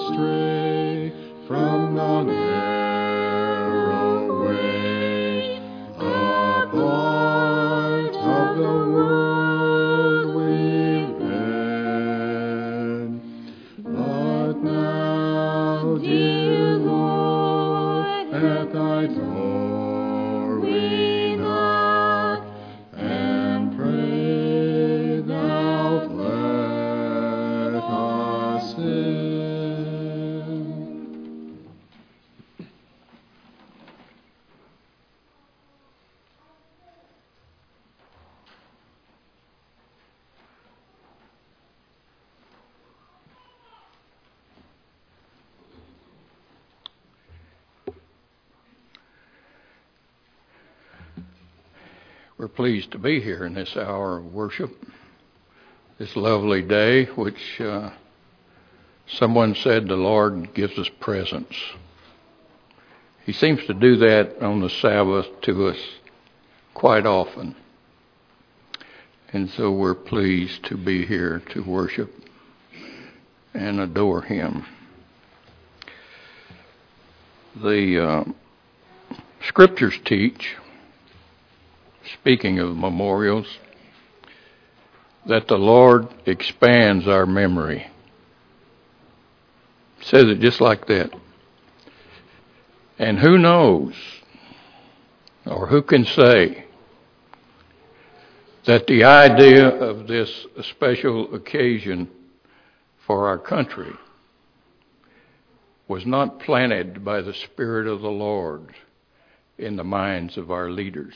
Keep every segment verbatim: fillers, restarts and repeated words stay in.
astray from the narrow way. A part of the world we've been, but now, dear Lord, at thy door we knock, and pray thou'lt let us in. We're pleased to be here in this hour of worship, this lovely day, which uh, someone said the Lord gives us presents. He seems to do that on the Sabbath to us quite often. And so we're pleased to be here to worship and adore Him. The uh, Scriptures teach, speaking of memorials, that the Lord expands our memory. It says it just like that. And who knows, or who can say, that the idea of this special occasion for our country was not planted by the Spirit of the Lord in the minds of our leaders.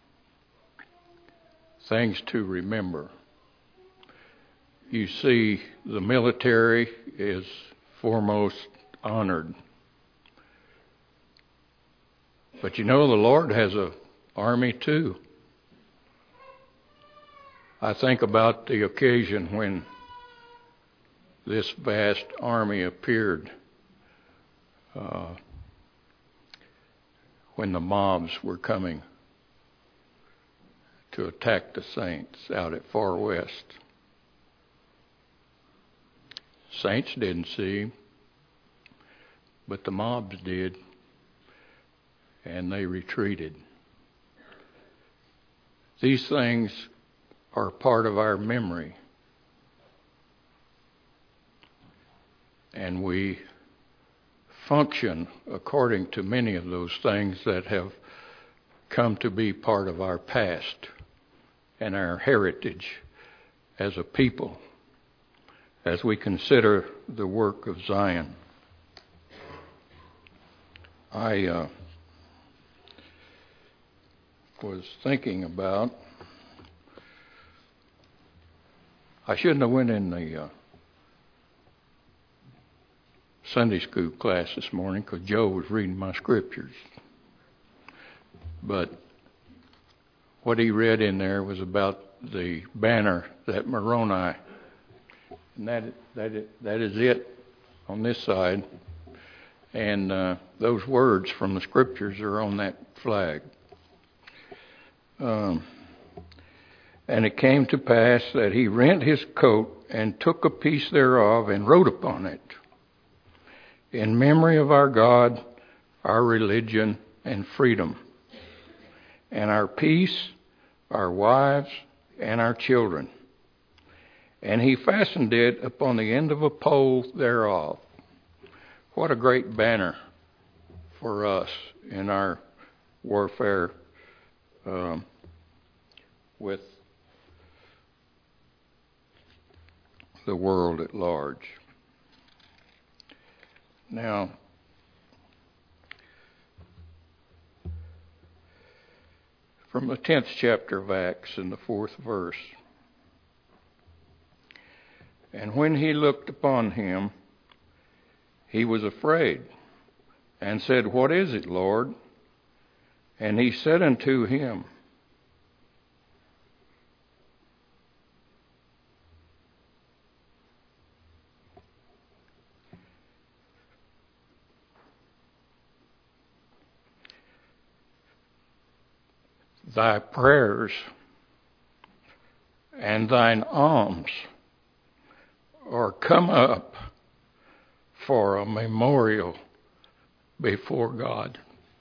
Things to remember. You see, the military is foremost honored. But you know, the Lord has an army too. I think about the occasion when this vast army appeared, uh, when the mobs were coming to attack the saints out at Far West. Saints didn't see him, but the mobs did, and they retreated. These things are part of our memory, and we function according to many of those things that have come to be part of our past and our heritage as a people, as we consider the work of Zion. I uh, was thinking about, I shouldn't have went in the uh, Sunday school class this morning because Joe was reading my scriptures. But what he read in there was about the banner that Moroni, and that that that is it on this side, and uh, those words from the scriptures are on that flag. Um, and it came to pass that he rent his coat and took a piece thereof and wrote upon it, in memory of our God, our religion, and freedom, and our peace, our wives, and our children. And he fastened it upon the end of a pole thereof. What a great banner for us in our warfare um, with the world at large. Now, from the tenth chapter of Acts in the fourth verse. And when he looked upon him, he was afraid, and said, What is it, Lord? And he said unto him, Thy prayers and thine alms are come up for a memorial before God.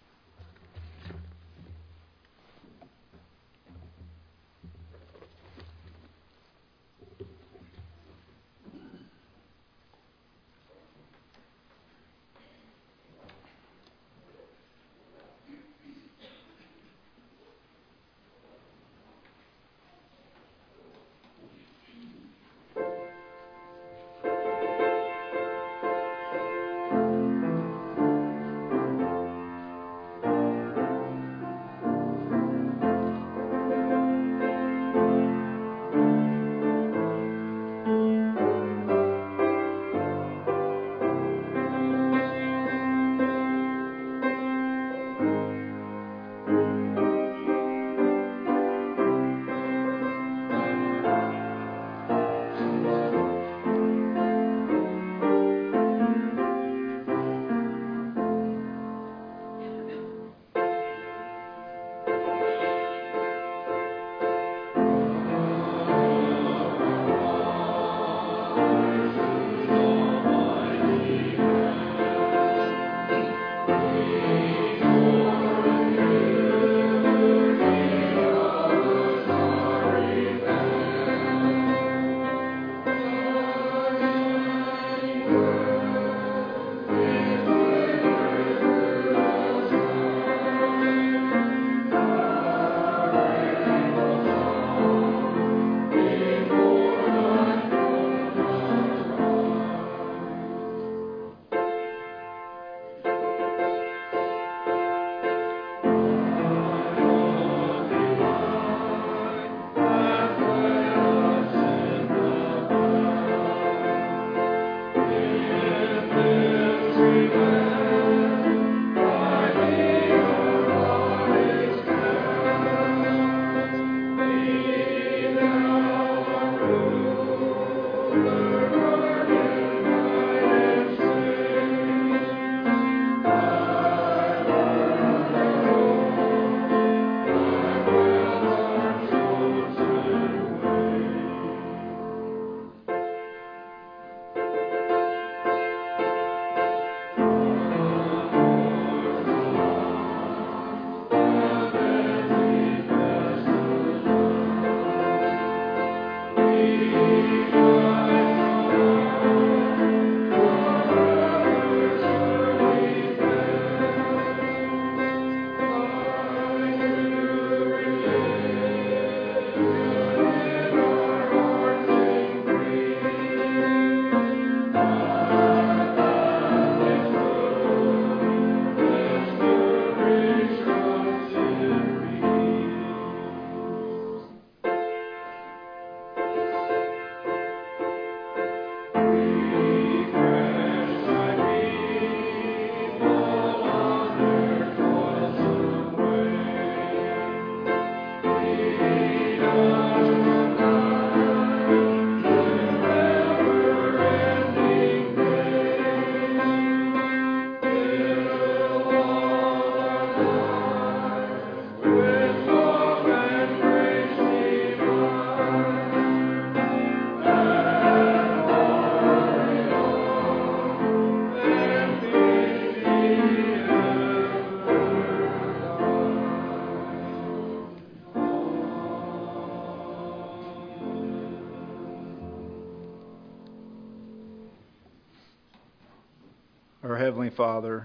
Our Heavenly Father,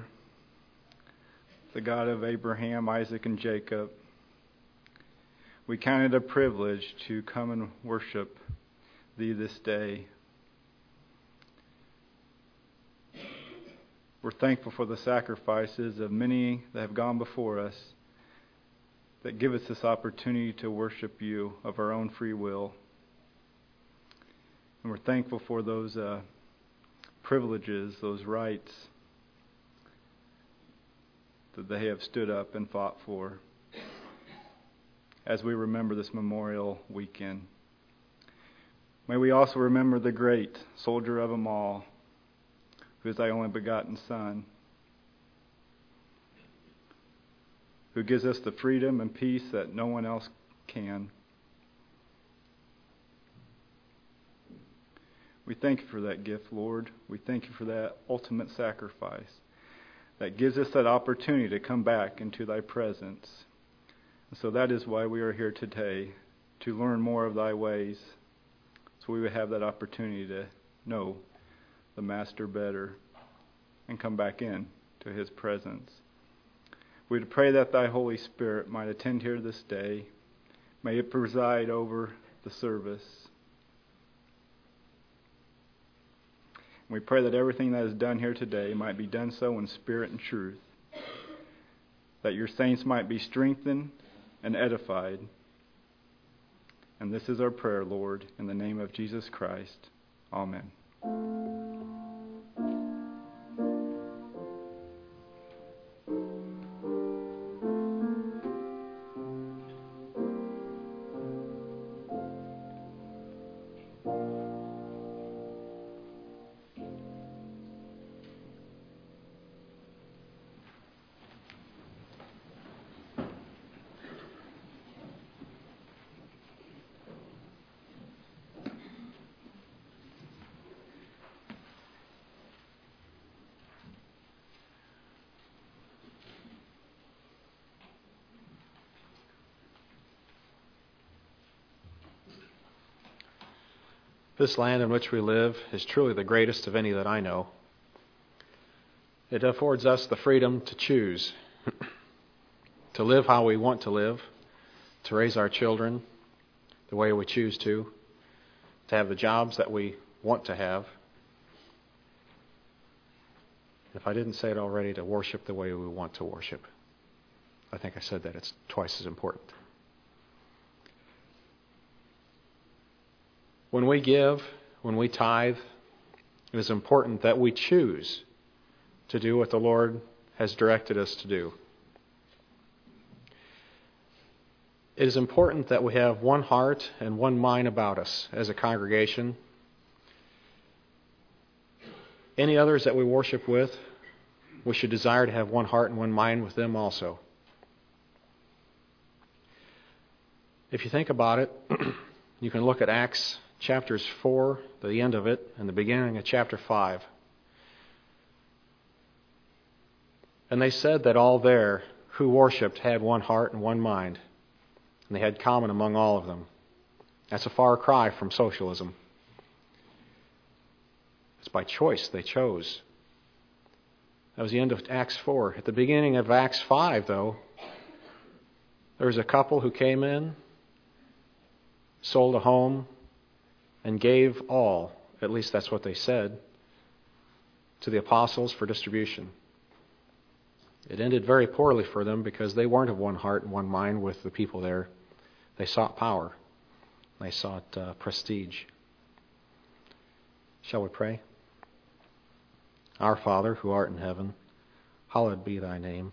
the God of Abraham, Isaac, and Jacob, we count it a privilege to come and worship Thee this day. We're thankful for the sacrifices of many that have gone before us that give us this opportunity to worship You of our own free will. And we're thankful for those uh, privileges, those rights that they have stood up and fought for as we remember this Memorial Weekend. May we also remember the great soldier of them all, who is Thy only begotten Son, who gives us the freedom and peace that no one else can. We thank you for that gift, Lord. We thank you for that ultimate sacrifice that gives us that opportunity to come back into thy presence. And so that is why we are here today, to learn more of thy ways, so we would have that opportunity to know the Master better and come back in to his presence. We would pray that thy Holy Spirit might attend here this day. May it preside over the service. We pray that everything that is done here today might be done so in spirit and truth, that your saints might be strengthened and edified. And this is our prayer, Lord, in the name of Jesus Christ. Amen. This land in which we live is truly the greatest of any that I know. It affords us the freedom to choose, to live how we want to live, to raise our children the way we choose to, to have the jobs that we want to have. If I didn't say it already, to worship the way we want to worship. I think I said that. It's twice as important. When we give, when we tithe, it is important that we choose to do what the Lord has directed us to do. It is important that we have one heart and one mind about us as a congregation. Any others that we worship with, we should desire to have one heart and one mind with them also. If you think about it, you can look at Acts chapters four, the end of it, and the beginning of chapter five. And they said that all there who worshipped had one heart and one mind, and they had common among all of them. That's a far cry from socialism. It's by choice they chose. That was the end of Acts four. At the beginning of Acts five, though, there was a couple who came in, sold a home, and gave all, at least that's what they said, to the apostles for distribution. It ended very poorly for them because they weren't of one heart and one mind with the people there. They sought power. They sought uh, prestige. Shall we pray? Our Father, who art in heaven, hallowed be thy name.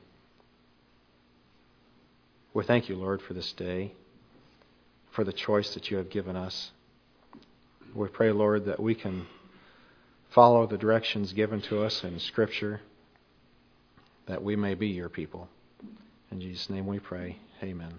We thank you, Lord, for this day, for the choice that you have given us. We pray, Lord, that we can follow the directions given to us in Scripture, that we may be your people. In Jesus' name we pray. Amen.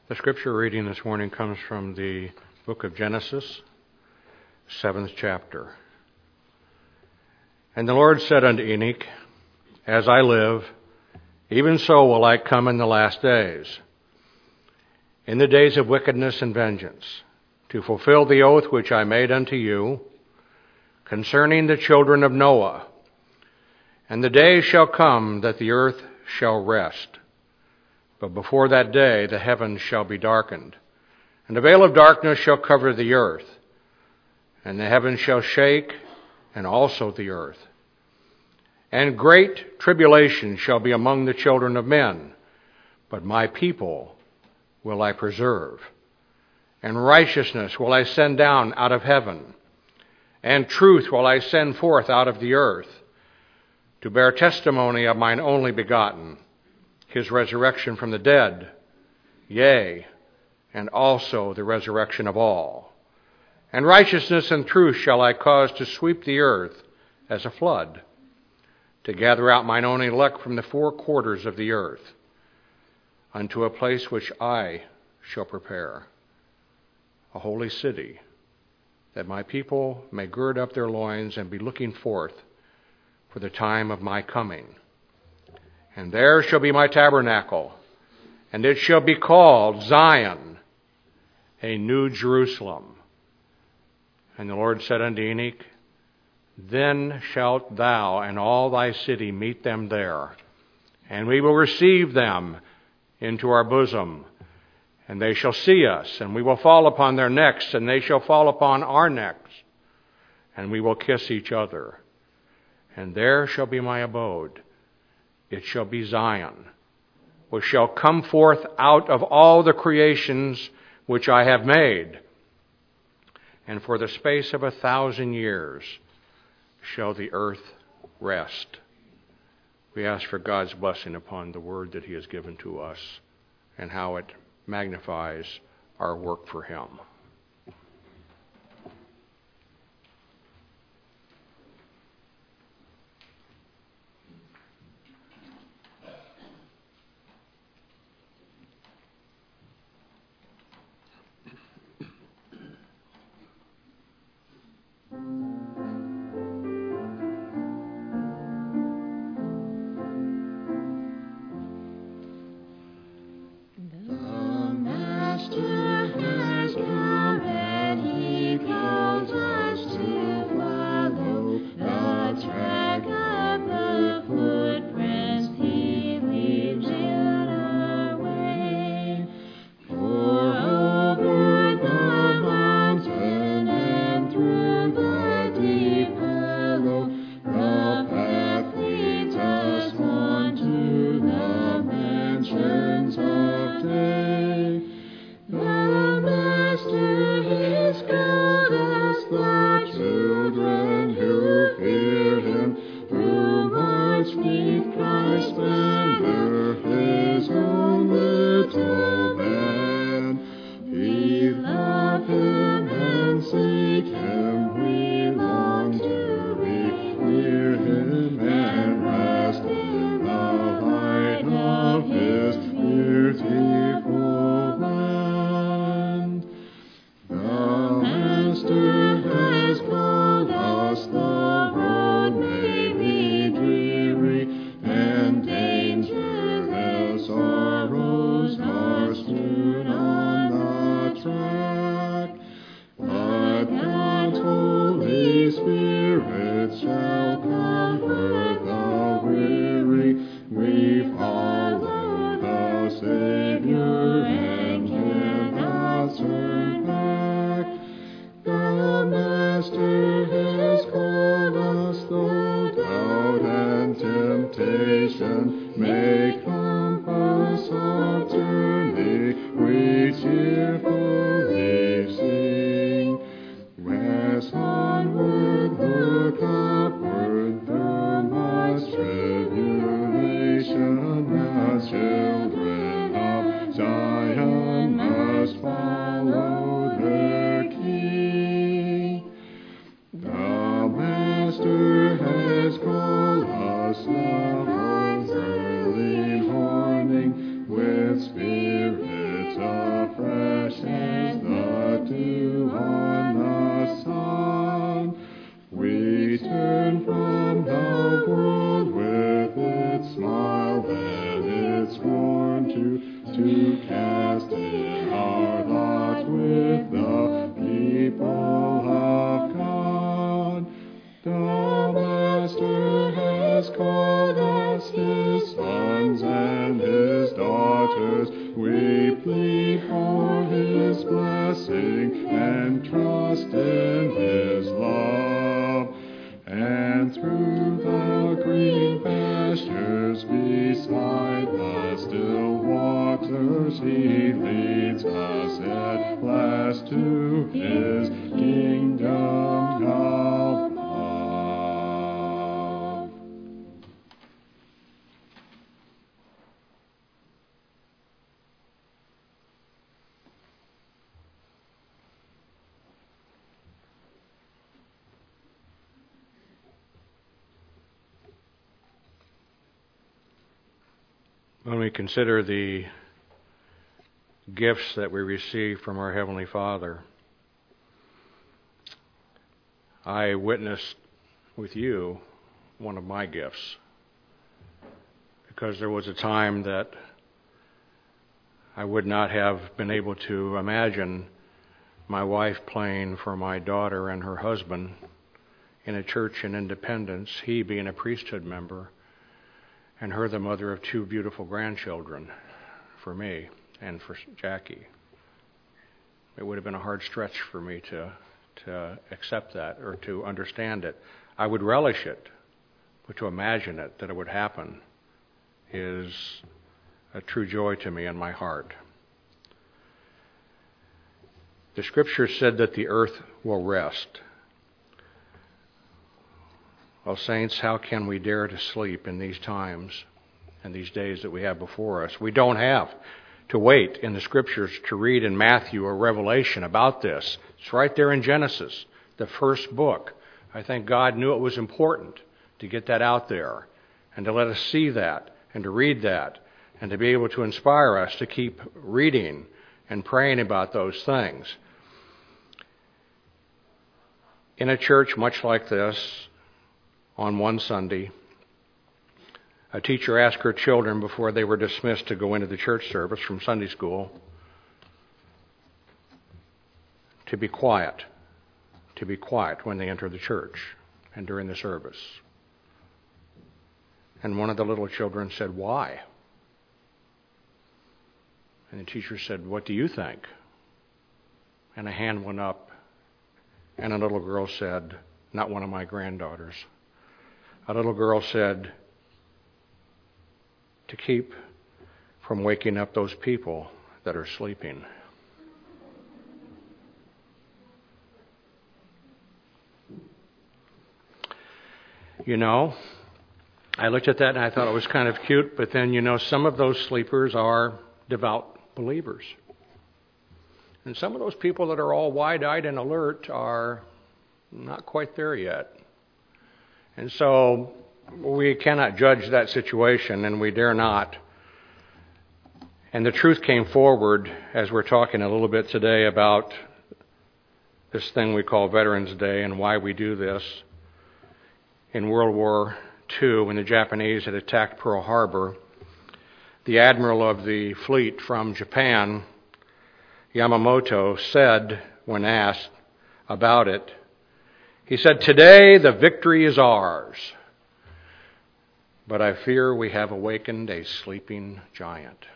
The scripture reading this morning comes from the book of Genesis, seventh chapter. And the Lord said unto Enoch, As I live, even so will I come in the last days, in the days of wickedness and vengeance, to fulfill the oath which I made unto you concerning the children of Noah. And the day shall come that the earth shall rest. But before that day the heavens shall be darkened, and a veil of darkness shall cover the earth, and the heavens shall shake, and also the earth. And great tribulation shall be among the children of men, but my people will I preserve. And righteousness will I send down out of heaven, and truth will I send forth out of the earth, to bear testimony of mine only begotten, his resurrection from the dead, yea, and also the resurrection of all. And righteousness and truth shall I cause to sweep the earth as a flood, to gather out mine own elect from the four quarters of the earth, unto a place which I shall prepare, a holy city, that my people may gird up their loins and be looking forth for the time of my coming. And there shall be my tabernacle, and it shall be called Zion, a new Jerusalem. And the Lord said unto Enoch, Then shalt thou and all thy city meet them there, and we will receive them into our bosom. And they shall see us, and we will fall upon their necks, and they shall fall upon our necks, and we will kiss each other. And there shall be my abode. It shall be Zion, which shall come forth out of all the creations which I have made. And for the space of a thousand years shall the earth rest. We ask for God's blessing upon the word that he has given to us and how it magnifies our work for him. May compass our journey, we cheerfully sing. Press onward, look upward, through much tribulation, as children of Zion must follow their King. The Master has called us now of early morning with spirits of sing and trust in His love. And through the green pastures beside the still waters He leads us at last to His kingdom above. When we consider the gifts that we receive from our Heavenly Father, I witnessed with you one of my gifts, because there was a time that I would not have been able to imagine my wife playing for my daughter and her husband in a church in Independence, he being a priesthood member, and her the mother of two beautiful grandchildren for me and for Jackie. It would have been a hard stretch for me to to accept that or to understand it. I would relish it, but to imagine it, that it would happen, is a true joy to me in my heart. The Scripture said that the earth will rest. Well, saints, how can we dare to sleep in these times and these days that we have before us? We don't have to wait in the Scriptures to read in Matthew or Revelation about this. It's right there in Genesis, the first book. I think God knew it was important to get that out there and to let us see that and to read that and to be able to inspire us to keep reading and praying about those things. In a church much like this, on one Sunday, a teacher asked her children before they were dismissed to go into the church service from Sunday school to be quiet, to be quiet when they enter the church and during the service. And one of the little children said, "Why?" And the teacher said, "What do you think?" And a hand went up, and a little girl said, not one of my granddaughters, a little girl said, "To keep from waking up those people that are sleeping." You know, I looked at that and I thought it was kind of cute, but then, you know, some of those sleepers are devout believers. And some of those people that are all wide-eyed and alert are not quite there yet. And so we cannot judge that situation, and we dare not. And the truth came forward as we're talking a little bit today about this thing we call Veterans Day and why we do this. In World War Two, when the Japanese had attacked Pearl Harbor, the admiral of the fleet from Japan, Yamamoto, said when asked about it, he said, "Today the victory is ours, but I fear we have awakened a sleeping giant."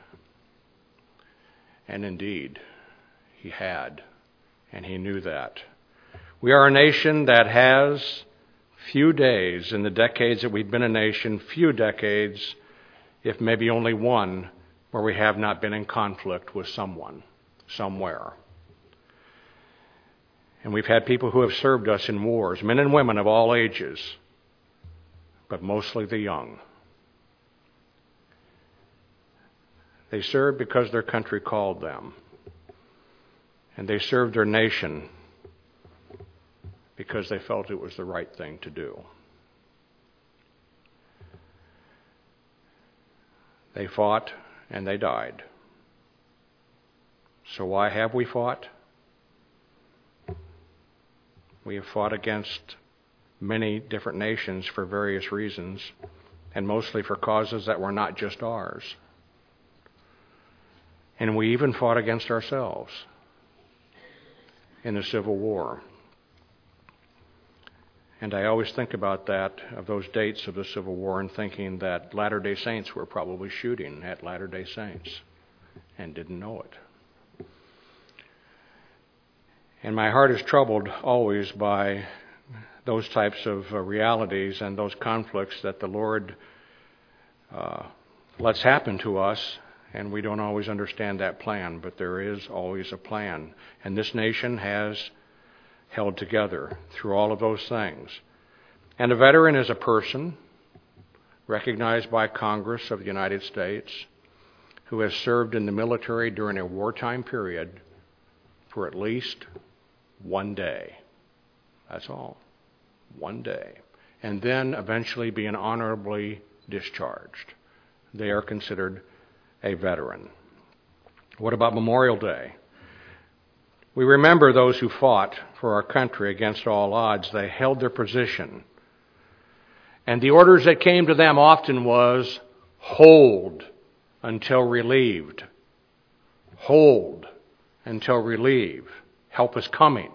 And indeed, he had, and he knew that. We are a nation that has few days in the decades that we've been a nation, few decades, if maybe only one, where we have not been in conflict with someone, somewhere. And we've had people who have served us in wars, men and women of all ages, but mostly the young. They served because their country called them. And they served their nation because they felt it was the right thing to do. They fought and they died. So why have we fought? We have fought against many different nations for various reasons, and mostly for causes that were not just ours. And we even fought against ourselves in the Civil War. And I always think about that, of those dates of the Civil War, and thinking that Latter-day Saints were probably shooting at Latter-day Saints and didn't know it. And my heart is troubled always by those types of uh, realities and those conflicts that the Lord uh, lets happen to us, and we don't always understand that plan, but there is always a plan. And this nation has held together through all of those things. And a veteran is a person recognized by Congress of the United States who has served in the military during a wartime period for at least one day. That's all. One day. And then eventually being honorably discharged. They are considered a veteran. What about Memorial Day? We remember those who fought for our country against all odds. They held their position. And the orders that came to them often was, hold until relieved. Hold until relieved. Help is coming.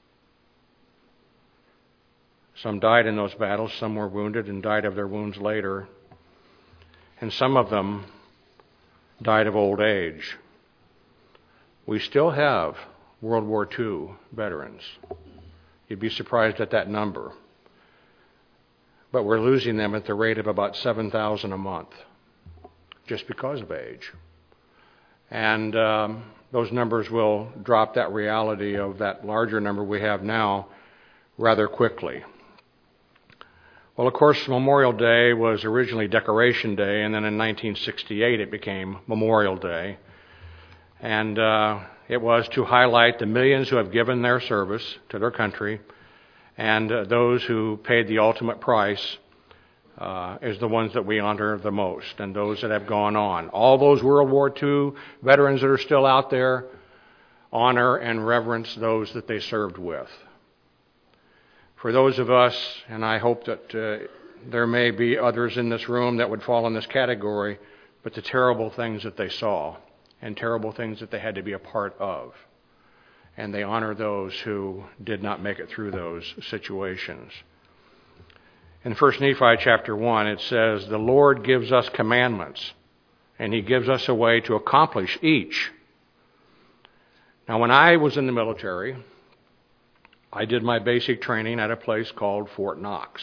Some died in those battles. Some were wounded and died of their wounds later. And some of them died of old age. We still have World War Two veterans. You'd be surprised at that number. But we're losing them at the rate of about seven thousand a month, just because of age. And um, those numbers will drop that reality of that larger number we have now rather quickly. Well, of course, Memorial Day was originally Decoration Day, and then in nineteen sixty-eight it became Memorial Day. And uh, it was to highlight the millions who have given their service to their country, and uh, those who paid the ultimate price uh, is the ones that we honor the most, and those that have gone on. All those World War Two veterans that are still out there, honor and reverence those that they served with. For those of us, and I hope that uh, there may be others in this room that would fall in this category, but the terrible things that they saw and terrible things that they had to be a part of. And they honor those who did not make it through those situations. In First Nephi chapter one, it says, the Lord gives us commandments, and He gives us a way to accomplish each. Now, when I was in the military, I did my basic training at a place called Fort Knox.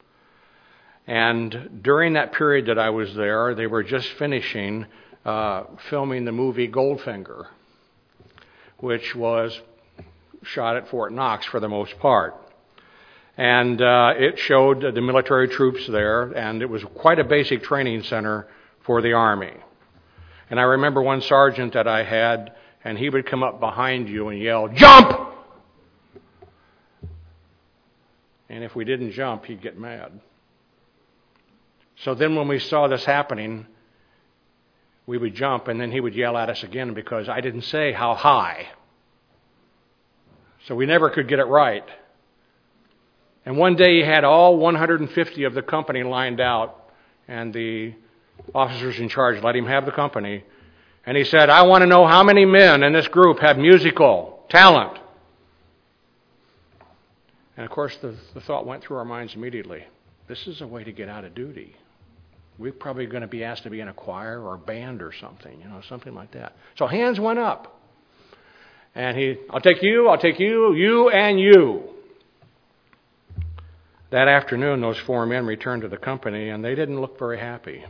And during that period that I was there, they were just finishing uh, filming the movie Goldfinger, which was shot at Fort Knox for the most part. And uh, it showed the military troops there, and it was quite a basic training center for the Army. And I remember one sergeant that I had, and he would come up behind you and yell, "Jump!" And if we didn't jump, he'd get mad. So then when we saw this happening, we would jump, and then he would yell at us again because I didn't say how high. So we never could get it right. And one day he had all one hundred fifty of the company lined out, and the officers in charge let him have the company. And he said, I want to know how many men in this group have musical talent. And of course, the, the thought went through our minds immediately. This is a way to get out of duty. We're probably going to be asked to be in a choir or a band or something, you know, something like that. So hands went up. And he, I'll take you, I'll take you, you and you. That afternoon, those four men returned to the company, and they didn't look very happy.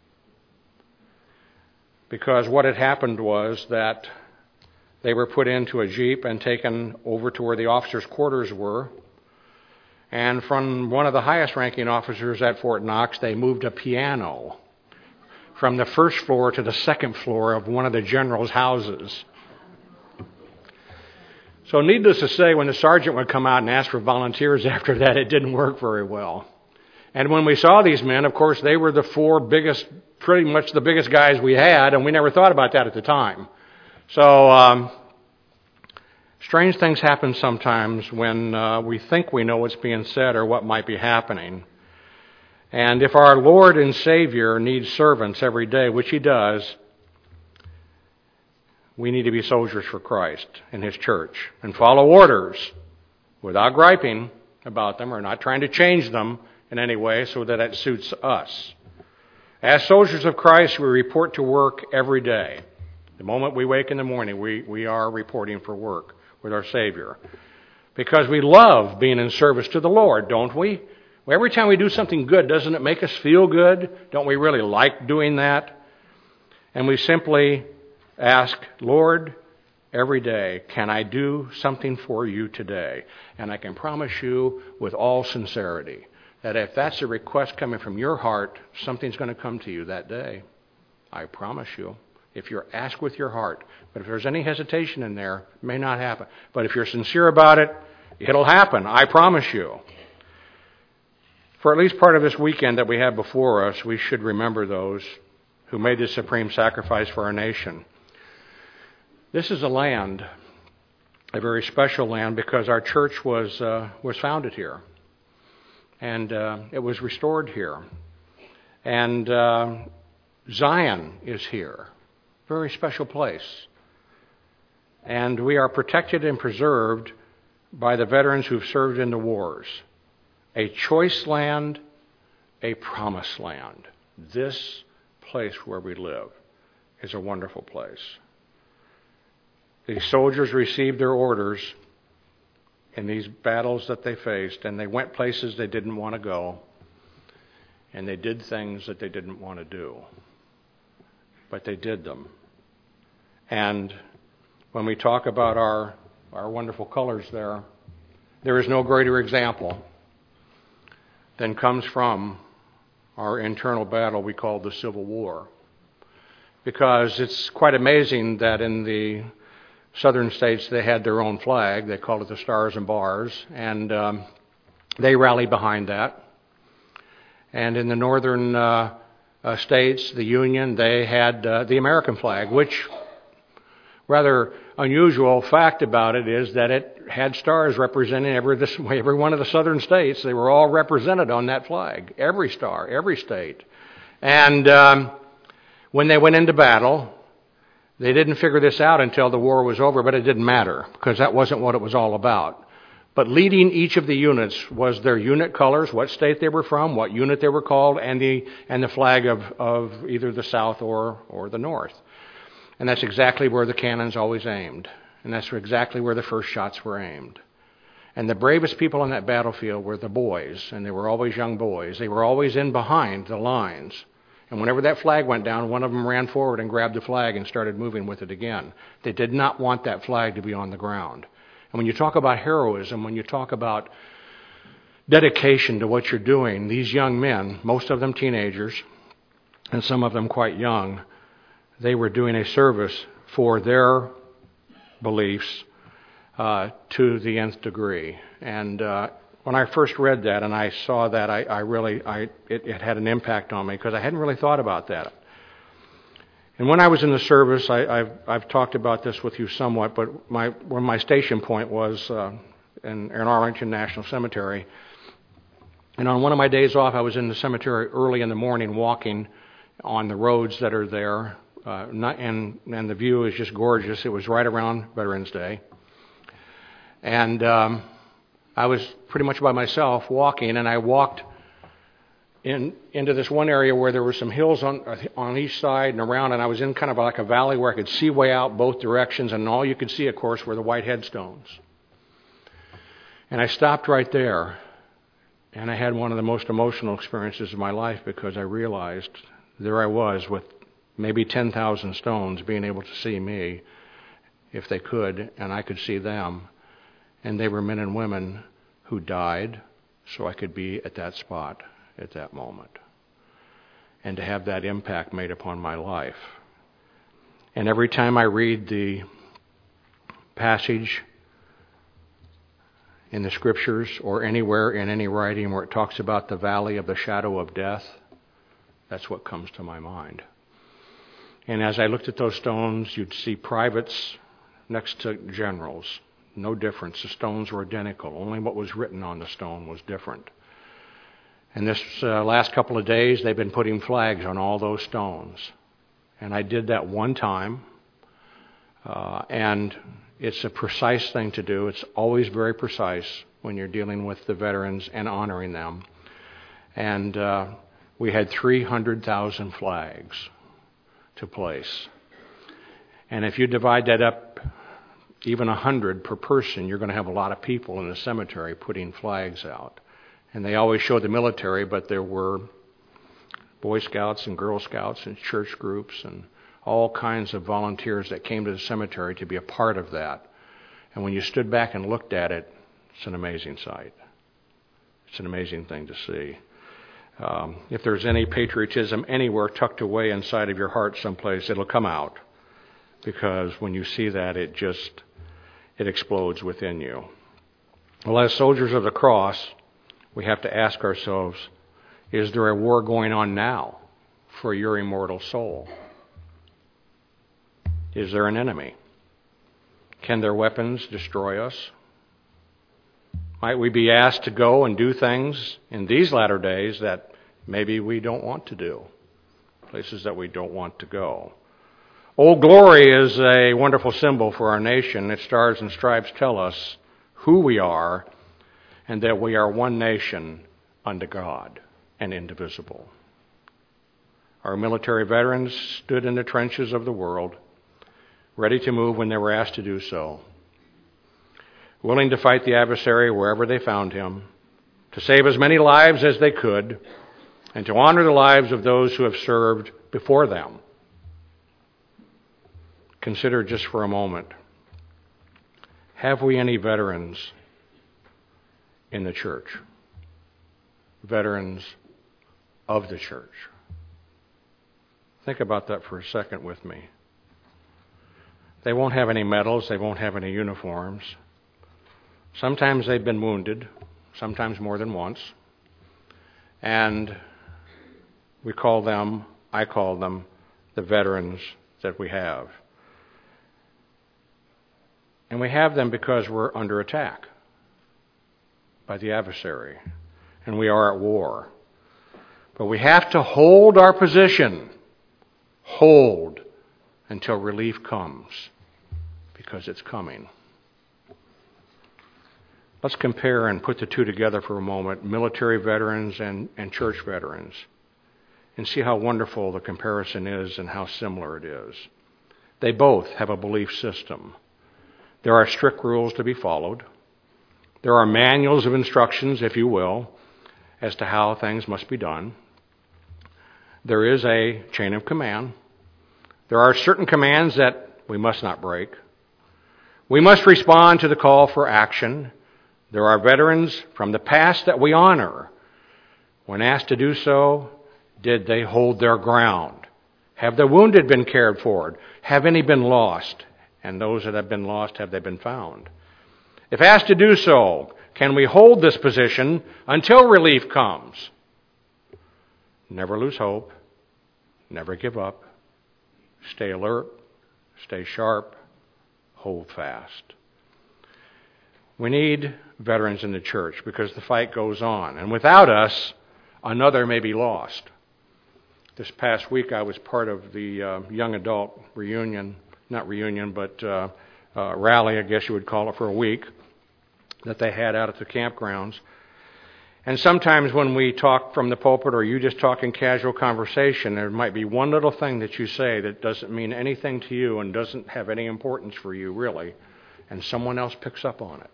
Because what had happened was that they were put into a Jeep and taken over to where the officers' quarters were. And from one of the highest ranking officers at Fort Knox, they moved a piano from the first floor to the second floor of one of the general's houses. So needless to say, when the sergeant would come out and ask for volunteers after that, it didn't work very well. And when we saw these men, of course, they were the four biggest, pretty much the biggest guys we had, and we never thought about that at the time. So, um, strange things happen sometimes when uh, we think we know what's being said or what might be happening. And if our Lord and Savior needs servants every day, which He does, we need to be soldiers for Christ in His church and follow orders without griping about them or not trying to change them in any way so that it suits us. As soldiers of Christ, we report to work every day. The moment we wake in the morning, we, we are reporting for work. with our Savior. Because we love being in service to the Lord, don't we? Well, every time we do something good, doesn't it make us feel good? Don't we really like doing that? And we simply ask, Lord, every day, can I do something for you today? And I can promise you with all sincerity that if that's a request coming from your heart, something's going to come to you that day. I promise you. If you're asked with your heart. But if there's any hesitation in there, it may not happen. But if you're sincere about it, it'll happen. I promise you. For at least part of this weekend that we have before us, we should remember those who made the supreme sacrifice for our nation. This is a land, a very special land, because our church was uh, was founded here. And uh, it was restored here. And uh, Zion is here. Very special place. And we are protected and preserved by the veterans who've served in the wars. A choice land, a promised land. This place where we live is a wonderful place. The soldiers received their orders in these battles that they faced, and they went places they didn't want to go, and they did things that they didn't want to do. But they did them. And when we talk about our, our wonderful colors there, there is no greater example than comes from our internal battle we call the Civil War. Because it's quite amazing that in the southern states they had their own flag. They called it the Stars and Bars, and um, they rallied behind that. And in the northern uh, uh, states, the Union, they had uh, the American flag, which rather unusual fact about it is that it had stars representing every, this, every one of the southern states. They were all represented on that flag, every star, every state. And um, when they went into battle, they didn't figure this out until the war was over, but it didn't matter because that wasn't what it was all about. But leading each of the units was their unit colors, what state they were from, what unit they were called, and the and the flag of, of either the South or, or the North. And that's exactly where the cannons always aimed. And that's exactly where the first shots were aimed. And the bravest people on that battlefield were the boys, and they were always young boys. They were always in behind the lines. And whenever that flag went down, one of them ran forward and grabbed the flag and started moving with it again. They did not want that flag to be on the ground. And when you talk about heroism, when you talk about dedication to what you're doing, these young men, most of them teenagers, and some of them quite young, they were doing a service for their beliefs uh, to the nth degree. And uh, when I first read that and I saw that, I, I really, I, it, it had an impact on me because I hadn't really thought about that. And when I was in the service, I, I've, I've talked about this with you somewhat, but my when my station point was uh, in, in Arlington National Cemetery. And on one of my days off, I was in the cemetery early in the morning walking on the roads that are there. Uh, not, and, and the view is just gorgeous. It was right around Veterans Day. And um, I was pretty much by myself walking, and I walked in into this one area where there were some hills on on each side and around, and I was in kind of like a valley where I could see way out both directions, and all you could see, of course, were the white headstones. And I stopped right there, and I had one of the most emotional experiences of my life because I realized there I was with maybe ten thousand stones being able to see me if they could, and I could see them. And they were men and women who died so I could be at that spot at that moment and to have that impact made upon my life. And every time I read the passage in the Scriptures or anywhere in any writing where it talks about the valley of the shadow of death, that's what comes to my mind. And as I looked at those stones, you'd see privates next to generals. No difference. The stones were identical. Only what was written on the stone was different. And this uh, last couple of days, they've been putting flags on all those stones. And I did that one time. Uh, and it's a precise thing to do. It's always very precise when you're dealing with the veterans and honoring them. And uh, we had three hundred thousand flags to place. And if you divide that up even a hundred per person, you're going to have a lot of people in the cemetery putting flags out. And they always showed the military, but there were Boy Scouts and Girl Scouts and church groups and all kinds of volunteers that came to the cemetery to be a part of that. And when you stood back and looked at it, it's an amazing sight. It's an amazing thing to see. Um, if there's any patriotism anywhere tucked away inside of your heart someplace, it'll come out. Because when you see that, it just, it explodes within you. Well, as soldiers of the cross, we have to ask ourselves, is there a war going on now for your immortal soul? Is there an enemy? Can their weapons destroy us? Might we be asked to go and do things in these latter days that maybe we don't want to do? Places that we don't want to go. Old Glory is a wonderful symbol for our nation. Its stars and stripes tell us who we are and that we are one nation unto God and indivisible. Our military veterans stood in the trenches of the world, ready to move when they were asked to do so, willing to fight the adversary wherever they found him, to save as many lives as they could, and to honor the lives of those who have served before them. Consider just for a moment, have we any veterans in the church? Veterans of the church. Think about that for a second with me. They won't have any medals, they won't have any uniforms. Sometimes they've been wounded, sometimes more than once. And we call them, I call them, the veterans that we have. And we have them because we're under attack by the adversary, and we are at war. But we have to hold our position, hold until relief comes, because it's coming. Let's compare and put the two together for a moment, military veterans and, and church veterans, and see how wonderful the comparison is and how similar it is. They both have a belief system. There are strict rules to be followed. There are manuals of instructions, if you will, as to how things must be done. There is a chain of command. There are certain commands that we must not break. We must respond to the call for action. There are veterans from the past that we honor. When asked to do so, did they hold their ground? Have the wounded been cared for? Have any been lost? And those that have been lost, have they been found? If asked to do so, can we hold this position until relief comes? Never lose hope. Never give up. Stay alert. Stay sharp. Hold fast. We need veterans in the church because the fight goes on. And without us, another may be lost. This past week I was part of the uh, young adult reunion, not reunion, but uh, uh, rally, I guess you would call it, for a week that they had out at the campgrounds. And sometimes when we talk from the pulpit or you just talk in casual conversation, there might be one little thing that you say that doesn't mean anything to you and doesn't have any importance for you, really, and someone else picks up on it.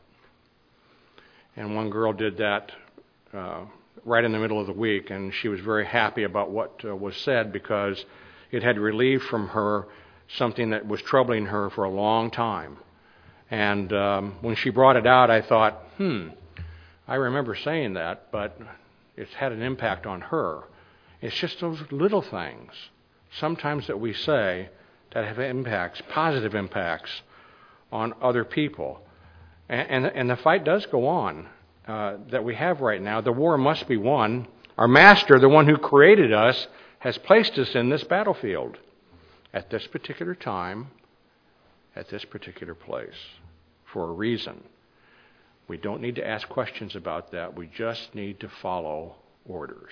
And one girl did that uh, right in the middle of the week, and she was very happy about what uh, was said because it had relieved from her something that was troubling her for a long time. And um, when she brought it out, I thought, hmm, I remember saying that, but it's had an impact on her. It's just those little things, sometimes that we say, that have impacts, positive impacts on other people. And, and, and the fight does go on uh, that we have right now. The war must be won. Our Master, the one who created us, has placed us in this battlefield at this particular time, at this particular place, for a reason. We don't need to ask questions about that. We just need to follow orders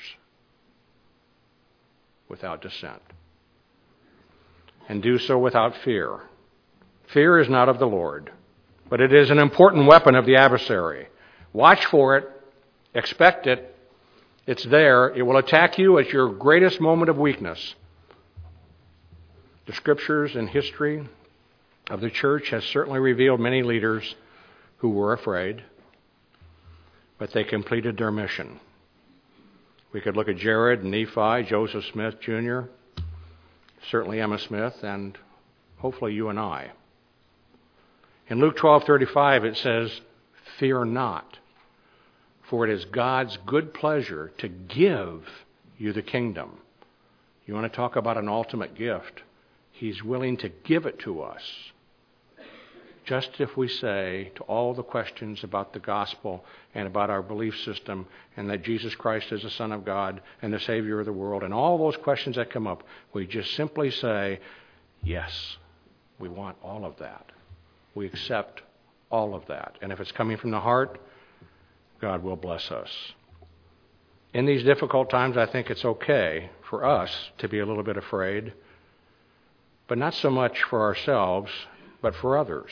without dissent. And do so without fear. Fear is not of the Lord, but it is an important weapon of the adversary. Watch for it. Expect it. It's there. It will attack you at your greatest moment of weakness. The scriptures and history of the church has certainly revealed many leaders who were afraid, but they completed their mission. We could look at Jared, Nephi, Joseph Smith Junior, certainly Emma Smith, and hopefully you and I. In Luke twelve thirty-five it says, "Fear not, for it is God's good pleasure to give you the kingdom." You want to talk about an ultimate gift? He's willing to give it to us. Just if we say to all the questions about the gospel and about our belief system and that Jesus Christ is the Son of God and the Savior of the world and all those questions that come up, we just simply say, yes, we want all of that. We accept all of that. And if it's coming from the heart, God will bless us. In these difficult times, I think it's okay for us to be a little bit afraid, but not so much for ourselves, but for others.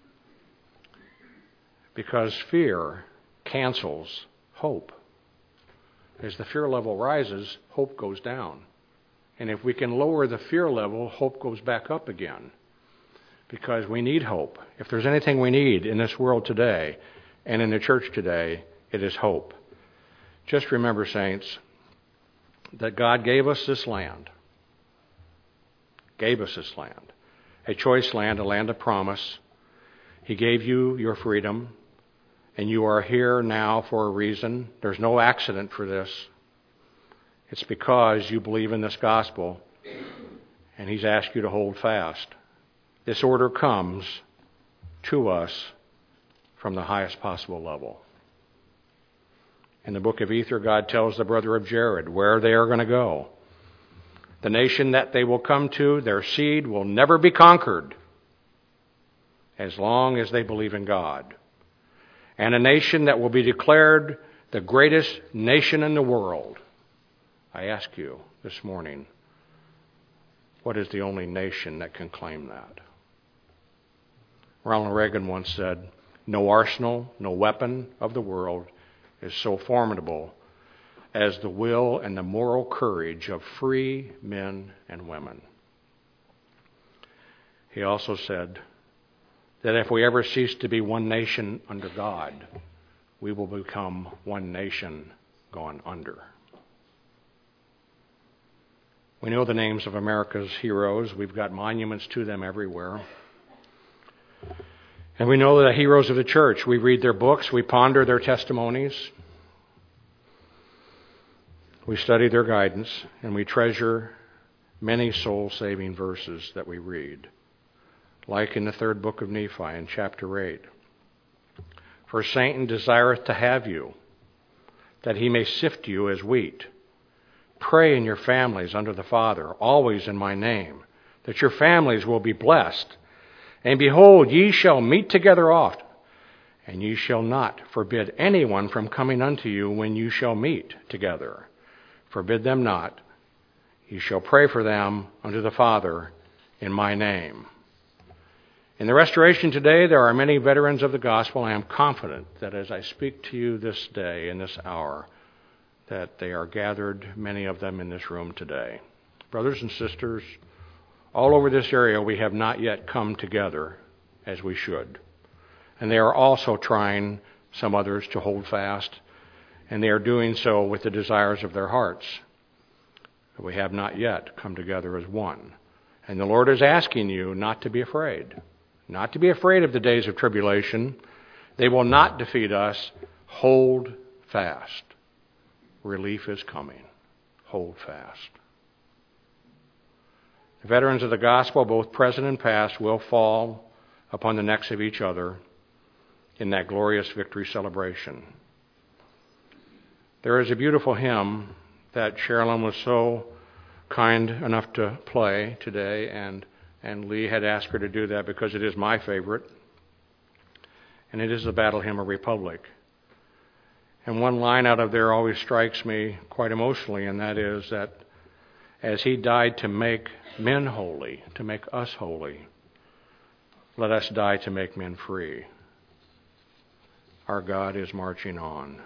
Because fear cancels hope. As the fear level rises, hope goes down. And if we can lower the fear level, hope goes back up again. Because we need hope. If there's anything we need in this world today and in the church today, it is hope. Just remember, saints, that God gave us this land. Gave us this land. A choice land, a land of promise. He gave you your freedom. And you are here now for a reason. There's no accident for this. It's because you believe in this gospel. And He's asked you to hold fast. This order comes to us from the highest possible level. In the book of Ether, God tells the brother of Jared where they are going to go. The nation that they will come to, their seed will never be conquered as long as they believe in God. And a nation that will be declared the greatest nation in the world. I ask you this morning, what is the only nation that can claim that? Ronald Reagan once said, "No arsenal, no weapon of the world is so formidable as the will and the moral courage of free men and women." He also said that if we ever cease to be one nation under God, we will become one nation gone under. We know the names of America's heroes. We've got monuments to them everywhere. And we know the heroes of the church. We read their books. We ponder their testimonies. We study their guidance. And we treasure many soul-saving verses that we read. Like in the third book of Nephi in chapter eight. "For Satan desireth to have you, that he may sift you as wheat. Pray in your families unto the Father, always in my name, that your families will be blessed. And behold, ye shall meet together oft, and ye shall not forbid anyone from coming unto you when you shall meet together. Forbid them not. Ye shall pray for them unto the Father in my name." In the restoration today, there are many veterans of the gospel. I am confident that as I speak to you this day, in this hour, that they are gathered, many of them in this room today. Brothers and sisters, all over this area, we have not yet come together as we should. And they are also trying, some others, to hold fast, and they are doing so with the desires of their hearts. But we have not yet come together as one. And the Lord is asking you not to be afraid. Not to be afraid of the days of tribulation. They will not defeat us. Hold fast. Relief is coming. Hold fast. The veterans of the gospel, both present and past, will fall upon the necks of each other in that glorious victory celebration. There is a beautiful hymn that Sherilyn was so kind enough to play today, and And Lee had asked her to do that because it is my favorite. And it is the Battle Hymn of Republic. And one line out of there always strikes me quite emotionally, and that is that as He died to make men holy, to make us holy, let us die to make men free. Our God is marching on.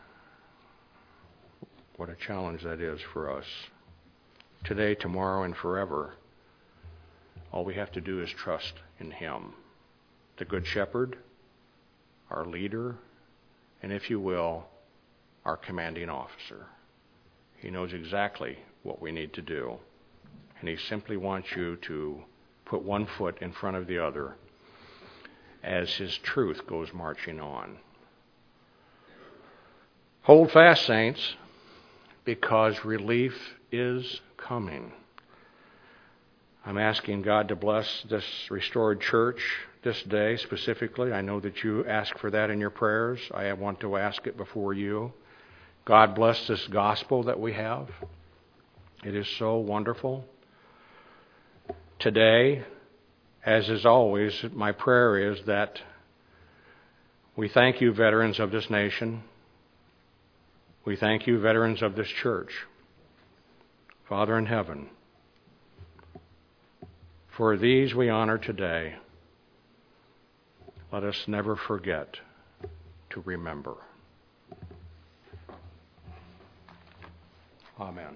What a challenge that is for us. Today, tomorrow, and forever. All we have to do is trust in Him, the Good Shepherd, our leader, and if you will, our commanding officer. He knows exactly what we need to do, and He simply wants you to put one foot in front of the other as His truth goes marching on. Hold fast, saints, because relief is coming. I'm asking God to bless this restored church this day specifically. I know that you ask for that in your prayers. I want to ask it before you. God bless this gospel that we have. It is so wonderful. Today, as is always, my prayer is that we thank you, veterans of this nation. We thank you, veterans of this church. Father in heaven, for these we honor today. Let us never forget to remember. Amen.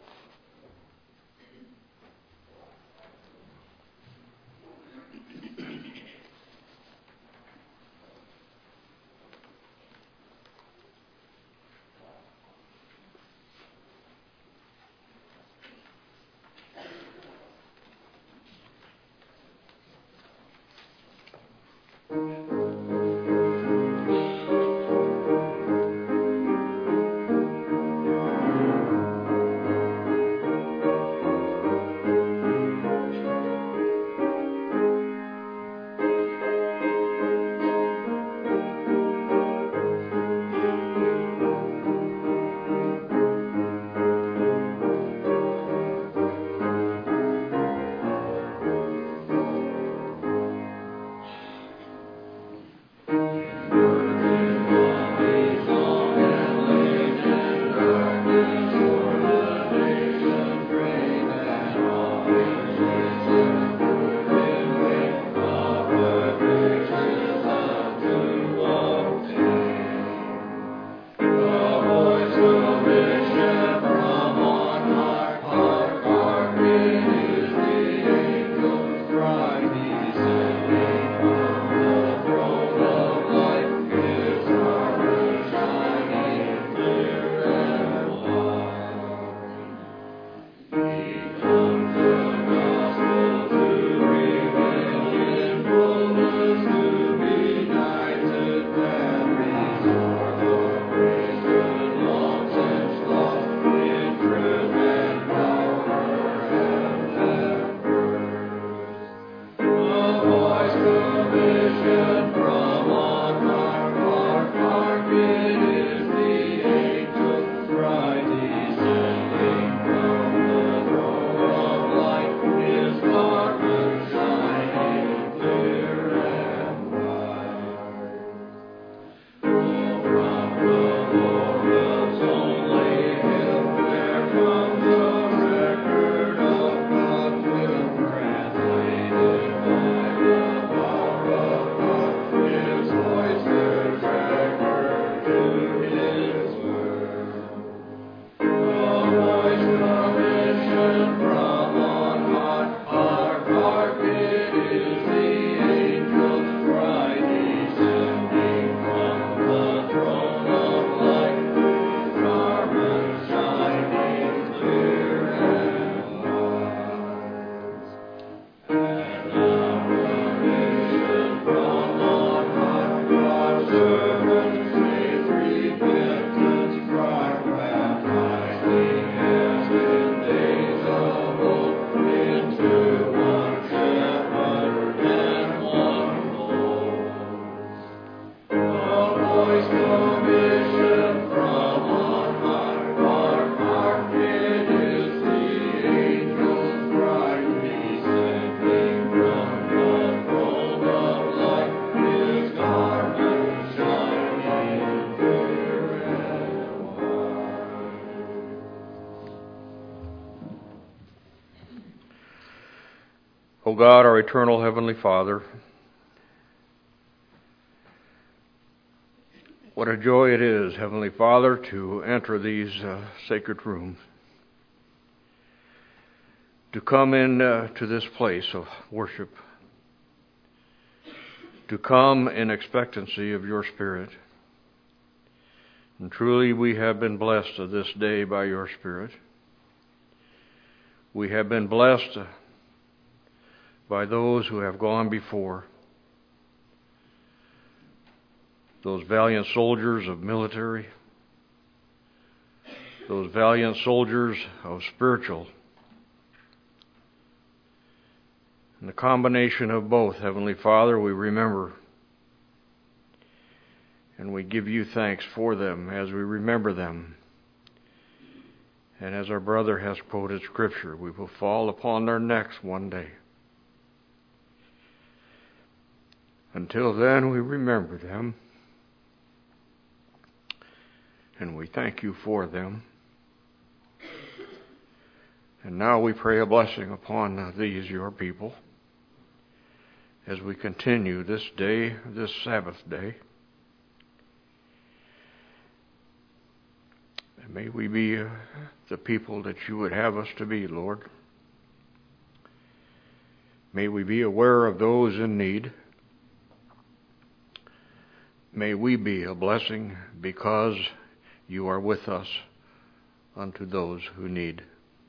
O God, our eternal Heavenly Father, what a joy it is, Heavenly Father, to enter these uh, sacred rooms. to come in uh, to this place of worship, to come in expectancy of your Spirit. And truly we have been blessed this day by your Spirit. We have been blessed by those who have gone before, those valiant soldiers of military, those valiant soldiers of spiritual. And the combination of both, Heavenly Father, we remember. And we give you thanks for them as we remember them. And as our brother has quoted Scripture, we will fall upon their necks one day. Until then, we remember them. And we thank you for them. And now we pray a blessing upon these, your people, as we continue this day, this Sabbath day. And may we be uh, the people that you would have us to be, Lord. May we be aware of those in need. May we be a blessing because you are with us unto those who need.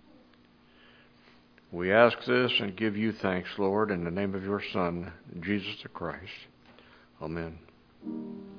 We ask this and give you thanks, Lord, in the name of your Son, Jesus the Christ. Amen.